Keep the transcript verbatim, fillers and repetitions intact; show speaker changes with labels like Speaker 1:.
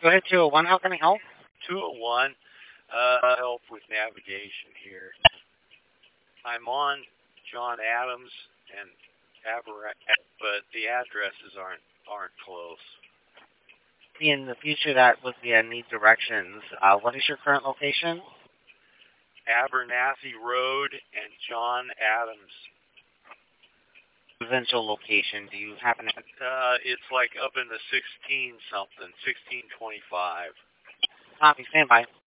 Speaker 1: Go ahead, two oh one. How can I help?
Speaker 2: two oh one, uh, help with navigation here. I'm on John Adams and Aberra- but the addresses aren't aren't close.
Speaker 1: In the future, that would be I need directions. Uh, what is your current location?
Speaker 2: Abernathy Road and John Adams.
Speaker 1: Provincial location. Do you happen to...
Speaker 2: Uh, it's like up in the sixteen something, sixteen twenty-five.
Speaker 1: Copy, stand by.